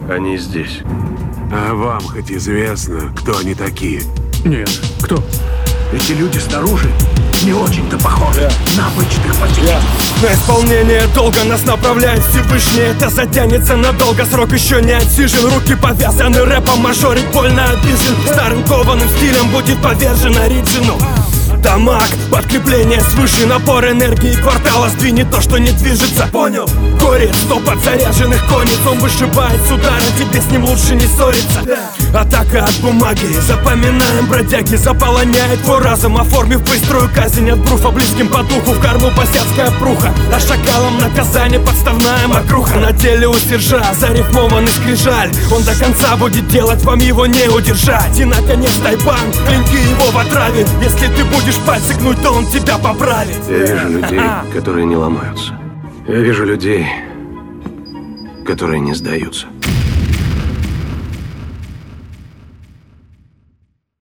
Они здесь. А вам хоть известно, кто они такие? Нет. Кто? Эти люди снаружи не очень-то похожи на обычных похитителей. На исполнение долга нас направляет Всевышний. Это затянется надолго, срок еще не отсижен. Руки повязаны рэпом, мажорик больно обижен. Старым кованым стилем будет повержен оригинал. Дамаг, подкрепление свыше, напор энергии квартала сдвинет то, что не движется. Понял? Горе, 100 подзаряженных конниц. Он вышибает с удара, тебе с ним лучше не ссориться. Атака от бумаги, запоминаем бродяги. Заполоняет твой разум, оформив быструю казнь. От бруфа близким по духу, в корму посядская пруха. А шакалам наказание подставная мокруха. На теле у сержа зарифмованный скрижаль. Он до конца будет делать, вам его не удержать. И наконец тайбан, клинки его в отраве. Если ты будешь пальцы гнуть, то он тебя поправит. Я вижу людей, которые не ломаются. Я вижу людей, которые не сдаются.